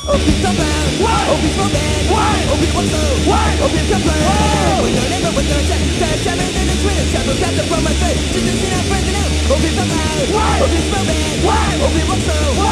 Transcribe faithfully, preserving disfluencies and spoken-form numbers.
Oh, please stop out. Why? Oh, please fall back. Why? Oh, please walk slow. Why? Oh, please come close. Oh. We're gonna never, we're gonna check. That time and then it's winning. Shadows got from my face. Just to see our friends now. Oh, please stop out. Why? Oh, please fall back. Why? Oh, please walk slow.